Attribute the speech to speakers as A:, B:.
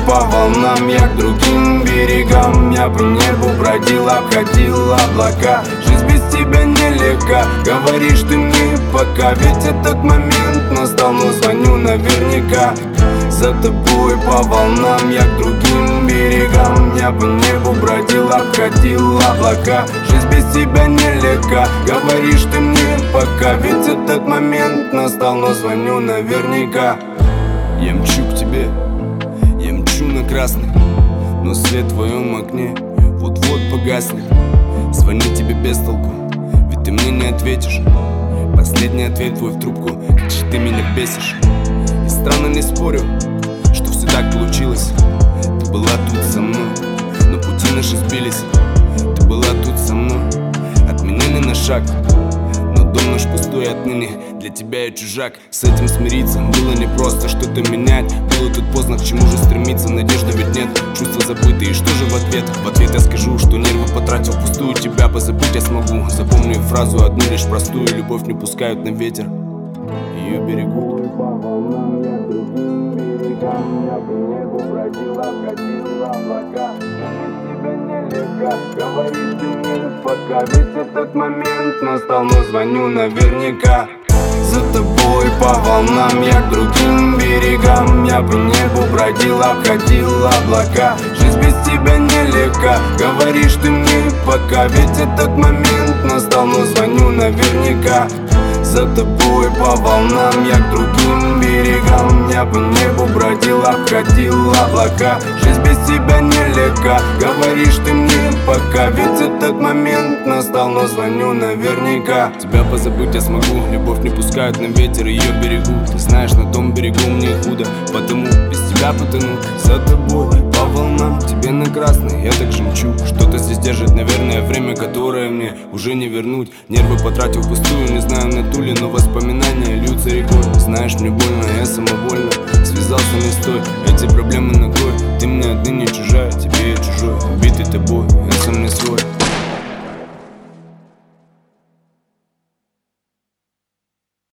A: по волнам, я к другим берегам. Я по небу бродил, обходил облака. Жизнь без тебя нелегка, говоришь ты мне пока. Ведь этот момент настал, но звоню наверняка. За тобой по волнам, я к другим берегам. Я по небу бродил, обходил облака. Жизнь без тебя нелегка, говоришь ты мне пока. Ведь этот момент настал, но звоню наверняка.
B: Я мчу к тебе, я мчу на красный, но свет в твоем окне вот-вот погаснет. Звонить тебе без толку, ведь ты мне не ответишь. Последний ответ твой в трубку, как же ты меня бесишь. И странно, не спорю, что все так получилось. Ты была тут со мной, но пути наши сбились. Ты была тут со мной, от меня не на шаг. Но дом наш пустой отныне, для тебя я чужак. С этим смириться было непросто, что-то менять. Было тут поздно, к чему же стремиться, надежды ведь нет. Чувства забыты, и что же в ответ? В ответ я скажу, что нервы потратил впустую. Тебя позабыть я смогу, запомню фразу одну лишь простую: любовь не пускают на ветер, ее берегут.
A: По волнам, я к другим берегам. Я по небу бродил, обходил облака. Без тебя нелегко, говоришь ты мне пока. Ведь этот момент настал, но звоню наверняка. За тобой по волнам, я к другим берегам. Я по небу бродил, обходил облака. Жизнь без тебя нелегка, говоришь ты мне пока. Ведь этот момент настал, но звоню наверняка. За тобой по волнам, я к другим берегам. Я по небу бродил, обходил облака. Жизнь без тебя нелегка, говоришь ты мне пока. Ведь этот момент настал, но звоню наверняка.
B: Тебя позабыть я смогу, любовь не пускают на ветер, ее берегу. Ты знаешь, на том берегу мне худо, потому без тебя потону. За тобой по волнам, тебе на красный, я так же мчу. Что-то здесь держит, наверное, время, которое мне уже не вернуть. Нервы потратил впустую, не знаю на туле, но воспоминания льются рекой. Знаешь, мне больно, я самовольно связался не с той. Эти проблемы накрой, ты мне отныне чужая, тебе я чужой. Убитый тобой, я сам не свой.